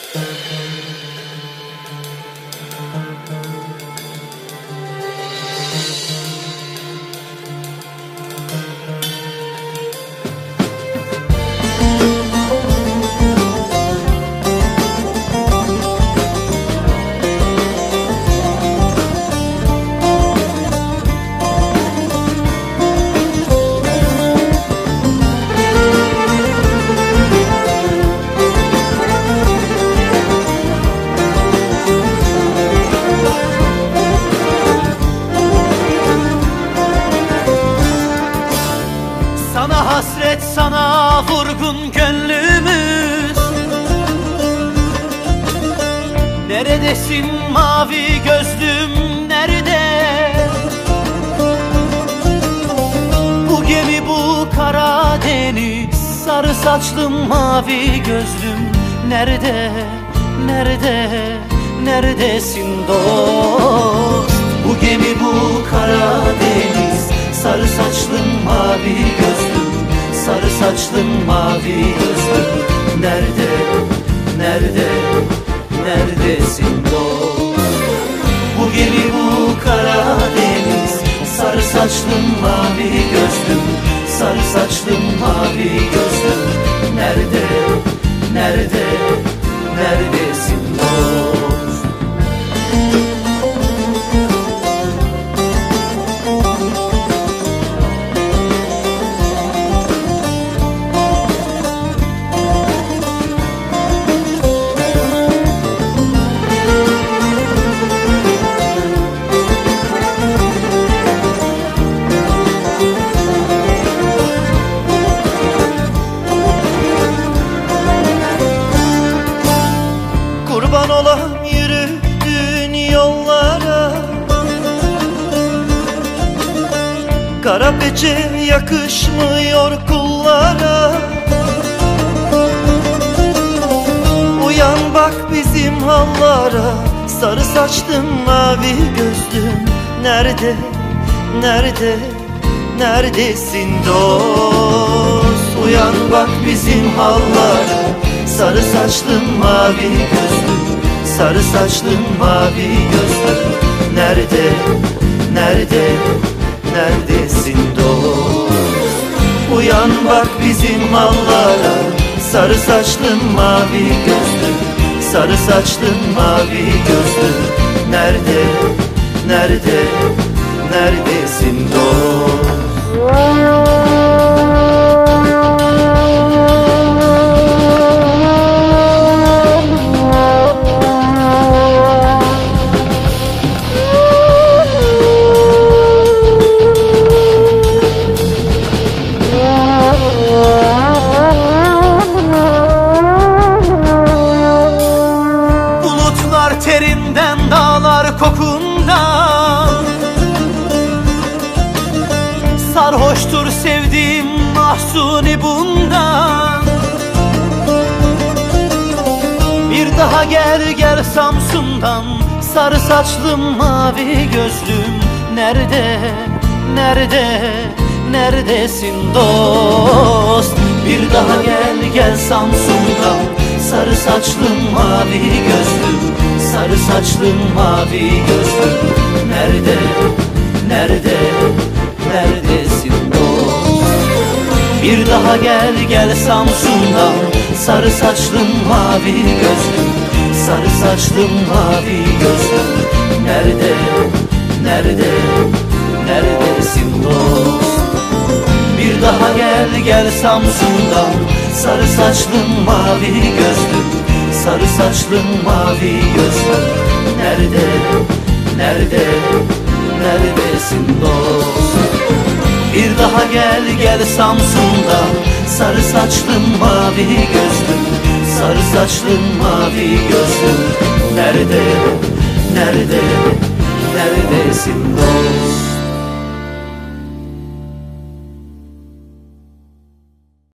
Sana hasret, sana vurgun gönlümüz. Neredesin mavi gözlüm, nerede? Bu gemi, bu Karadeniz, sarı saçlım mavi gözlüm, nerede? Nerede? Neredesin dost? Bu gemi, bu Karadeniz, sarı saçlım mavi gözlüm, sarı saçlım mavi gözlüm, nerede? Nerede? Neredesin dost? Bu gemi, bu Karadeniz, sarı saçlım mavi gözlüm, sarı saçlım mavi gözlüm, nerede? Nerede? Neredesin dost? Kurban olam yürüdüğün yollara, kara peçe yakışmıyor kullara. Uyan bak bizim hallara, sarı saçlım mavi gözlüm, nerede? Nerede? Neredesin dost? Uyan bak bizim hallara, sarı saçlım mavi gözlüm, sarı saçlım mavi gözlüm, nerede? Nerede? Neredesin dost? Uyan bak bizim mallara, sarı saçlım mavi gözlüm, sarı saçlım mavi gözlüm, nerede? Nerede? Neredesin dost? Terinden, dağlar kokundan, sarhoştur sevdiğim mahzuni bundan. Bir daha gel gel Samsun'dan, sarı saçlım mavi gözlüm, nerede? Nerede? Neredesin dost? Bir daha gel gel Samsun'dan, sarı saçlım mavi gözlüm, sarı saçlım mavi gözlüm, nerede? Nerede? Neredesin dost? Bir daha gel gel Samsun'dan, sarı saçlım mavi gözlüm, sarı saçlım mavi gözlüm, nerede? Nerede? Neredesin dost? Bir daha gel gel Samsun'dan, sarı saçlım mavi gözlüm, sarı saçlım mavi gözlüm, nerede? Nerede? Neredesin dost? Bir daha gel gel Samsun'dan, sarı saçlım mavi gözlüm, sarı saçlım mavi gözlüm, nerede? Nerede? Neredesin dost?